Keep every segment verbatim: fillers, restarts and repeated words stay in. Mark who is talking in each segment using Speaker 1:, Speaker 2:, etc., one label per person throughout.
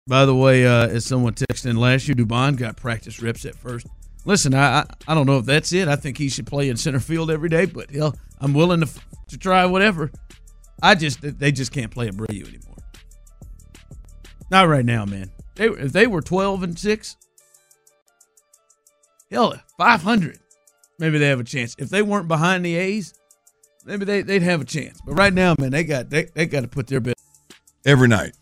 Speaker 1: By the way, uh, as someone texted in last year, Dubon got practice reps at first. Listen, I, I I don't know if that's it. I think he should play in center field every day, but hell, I'm willing to to try whatever. I just they just can't play Abreu anymore. Not right now, man. They, if they were twelve and six, hell, five hundred, maybe they have a chance. If they weren't behind the A's, maybe they they'd have a chance. But right now, man, they got they they got to put their best
Speaker 2: every night.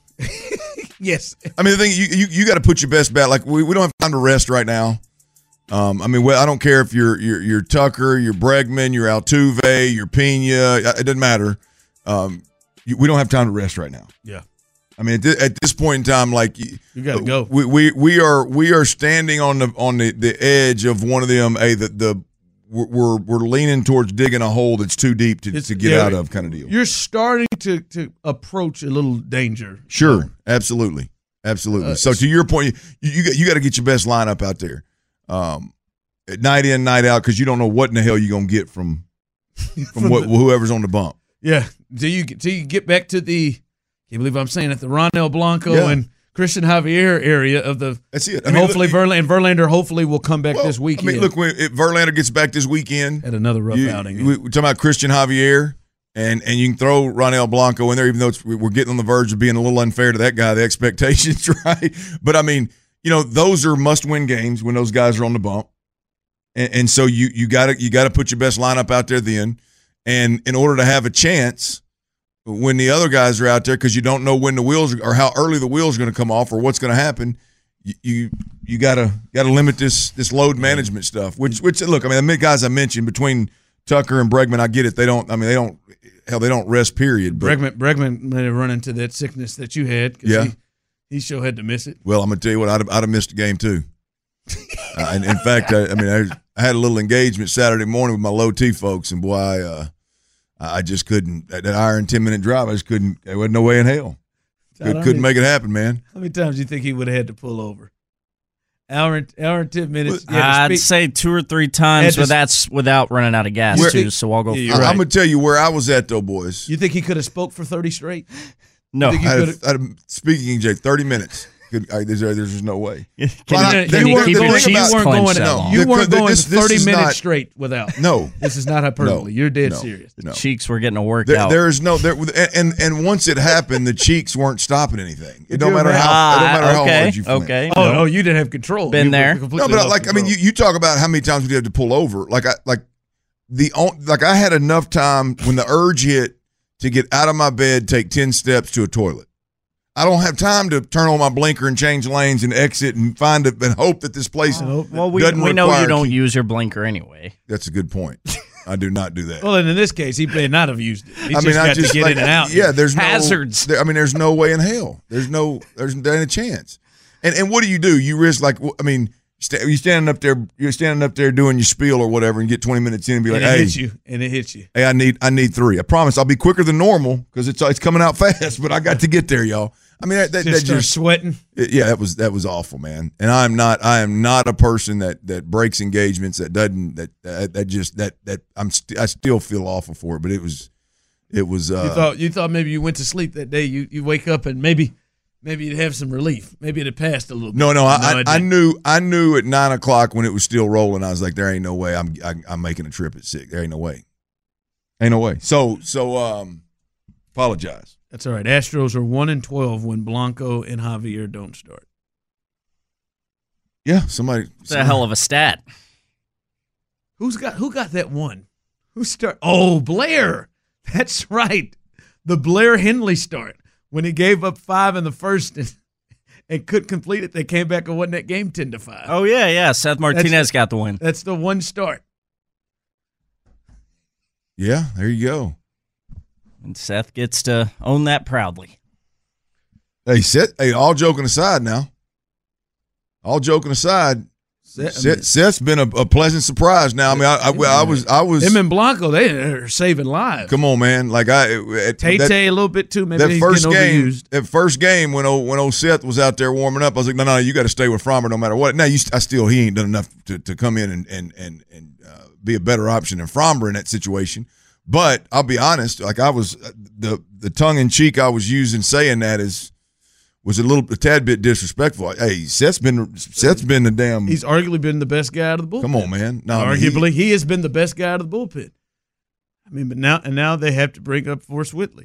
Speaker 1: Yes.
Speaker 2: I mean, the thing you you, you got to put your best bat. Like we, we don't have time to rest right now. Um, I mean, well, I don't care if you're you're, you're Tucker, you're Bregman, you're Altuve, you're Pena. It doesn't matter. Um, you, we don't have time to rest right now.
Speaker 1: Yeah.
Speaker 2: I mean, at, th- at this point in time, like
Speaker 1: you got to go.
Speaker 2: We, we we are we are standing on the on the, the edge of one of them. Hey, the the we're we're leaning towards digging a hole that's too deep to, to get yeah, out of, kind of deal.
Speaker 1: You're starting to to approach a little danger.
Speaker 2: Sure, absolutely, absolutely. Uh, so to your point, you you got, you got to get your best lineup out there, um, night in, night out, because you don't know what in the hell you're gonna get from from, from what, the, whoever's on the bump.
Speaker 1: Yeah, do you do you get back to the? Can't believe I'm saying it. The Ronel Blanco
Speaker 2: yeah.
Speaker 1: and Christian Javier area of the.
Speaker 2: That's it. I
Speaker 1: and
Speaker 2: mean,
Speaker 1: hopefully
Speaker 2: look,
Speaker 1: Verlander, and Verlander hopefully will come back
Speaker 2: well,
Speaker 1: this weekend.
Speaker 2: I mean, look, when if Verlander gets back this weekend,
Speaker 1: had another rough
Speaker 2: you,
Speaker 1: outing.
Speaker 2: We, we're talking about Christian Javier, and and you can throw Ronel Blanco in there, even though it's, we're getting on the verge of being a little unfair to that guy, the expectations, right? But I mean, you know, those are must-win games when those guys are on the bump, and, and so you you got to you got to put your best lineup out there then, and in order to have a chance. When the other guys are out there, because you don't know when the wheels or how early the wheels are going to come off or what's going to happen, you you, you gotta gotta limit this this load management stuff. Which which look, I mean, the guys I mentioned between Tucker and Bregman, I get it. They don't. I mean, they don't. Hell, they don't rest. Period. But,
Speaker 1: Bregman Bregman may have run into that sickness that you had.
Speaker 2: Yeah,
Speaker 1: he, he sure had to miss it.
Speaker 2: Well, I'm gonna tell you what, I'd have, I'd have missed a game too. uh, and in fact, I, I mean, I, I had a little engagement Saturday morning with my low T folks, and boy, I. Uh, I just couldn't, that hour and ten minute drive, I just couldn't, there wasn't no way in hell. Could, couldn't many, make it happen, man.
Speaker 1: How many times do you think he would have had to pull over? Hour and, hour and ten minutes.
Speaker 3: I'd say two or three times, but that's without running out of gas,
Speaker 2: where,
Speaker 3: too, so I'll go
Speaker 1: yeah,
Speaker 3: for it.
Speaker 2: I'm going to tell you where I was at, though, boys.
Speaker 1: You think he could have spoke for thirty straight?
Speaker 3: No.
Speaker 2: I had, I had, speaking, Jay, thirty minutes. Could, I, there's, there's no way.
Speaker 1: Can well, you, you, you weren't going, you weren't going, no, you weren't going this, this thirty minutes not, straight without.
Speaker 2: No.
Speaker 1: This is not hyperbole. No, You're dead
Speaker 2: no,
Speaker 1: serious.
Speaker 3: The
Speaker 2: no.
Speaker 3: cheeks were getting a workout.
Speaker 2: There, there is no, there, and and once it happened, the cheeks weren't stopping anything. It don't matter how, it don't matter
Speaker 3: okay,
Speaker 2: how hard you flinched.
Speaker 3: Okay.
Speaker 1: Oh, no, you didn't have control.
Speaker 3: Been
Speaker 1: you
Speaker 3: there.
Speaker 2: No, but like, control. I mean, you, you talk about how many times we had to pull over. Like, I, like, the like I had enough time when the urge hit to get out of my bed, take ten steps to a toilet. I don't have time to turn on my blinker and change lanes and exit and find it and hope that this place
Speaker 3: oh, well, we,
Speaker 2: doesn't
Speaker 3: we know you don't
Speaker 2: key.
Speaker 3: use your blinker anyway.
Speaker 2: That's a good point. I do not do that.
Speaker 1: Well, and in this case, he may not have used it. He
Speaker 2: I
Speaker 1: just
Speaker 2: mean,
Speaker 1: got
Speaker 2: I just
Speaker 1: to get
Speaker 2: like,
Speaker 1: in and out.
Speaker 2: Yeah, there's
Speaker 3: hazards.
Speaker 2: No, there, I mean, there's no way in hell. There's no, there's there ain't a chance. And and what do you do? You risk like, I mean, you standing up there, you're standing up there doing your spiel or whatever, and get twenty minutes in and be like,
Speaker 1: and it
Speaker 2: hey,
Speaker 1: hits you, and it hits you.
Speaker 2: Hey, I need, I need three. I promise, I'll be quicker than normal because it's it's coming out fast. But I got to get there, y'all. I mean, that, that
Speaker 1: just,
Speaker 2: that just
Speaker 1: sweating.
Speaker 2: It, yeah, that was that was awful, man. And I'm not, I am not a person that that breaks engagements. That doesn't, that that, that just that that I'm st- I still feel awful for it. But it was, it was. Uh,
Speaker 1: you thought you thought maybe you went to sleep that day. You you wake up and maybe maybe you'd have some relief. Maybe it had passed a little bit.
Speaker 2: No, no,
Speaker 1: no
Speaker 2: I, I, I knew I knew at nine o'clock when it was still rolling. I was like, there ain't no way I'm I, I'm making a trip at six. There ain't no way. Ain't no way. So so um, apologize.
Speaker 1: That's all right. Astros are one and twelve when Blanco and Javier don't start.
Speaker 2: Yeah, somebody.
Speaker 3: It's a hell of a stat.
Speaker 1: Who's got who got that one? Who start? Oh, Blair. That's right. The Blair Henley start when he gave up five in the first and, and couldn't complete it. They came back and won that game ten to five.
Speaker 3: Oh yeah, yeah. Seth Martinez that's, got the win.
Speaker 1: That's the one start.
Speaker 2: Yeah, there you go.
Speaker 3: And Seth gets to own that proudly.
Speaker 2: Hey, Seth, hey, all joking aside now. All joking aside, Seth, Seth, I mean, Seth's been a, a pleasant surprise now. I mean, I, I, I was, I was.
Speaker 1: Him and Blanco, they are saving lives.
Speaker 2: Come on, man. Like I,
Speaker 1: Tay Tay a little bit too. Maybe
Speaker 2: that
Speaker 1: he's
Speaker 2: first
Speaker 1: getting
Speaker 2: game,
Speaker 1: overused.
Speaker 2: that first game when old, when old Seth was out there warming up, I was like, no, no, you got to stay with Framber no matter what. Now you, I still, he ain't done enough to, to come in and and and and uh, be a better option than Framber in that situation. But I'll be honest, like I was, the the tongue in cheek I was using saying that is, was a little a tad bit disrespectful. Hey, Seth's been Seth's been the damn.
Speaker 1: He's arguably been the best guy out of the bullpen.
Speaker 2: Come on, man. No,
Speaker 1: arguably, he, he has been the best guy out of the bullpen. I mean, but now and now they have to bring up Forrest Whitley.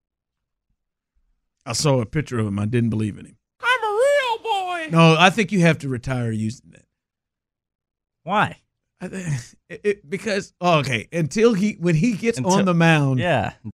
Speaker 1: I saw a picture of him. I didn't believe in him.
Speaker 4: I'm a real boy.
Speaker 1: No, I think you have to retire using that.
Speaker 3: Why?
Speaker 1: I, it, it, because oh, okay, until he when he gets
Speaker 3: Until,
Speaker 1: on the mound,
Speaker 3: yeah.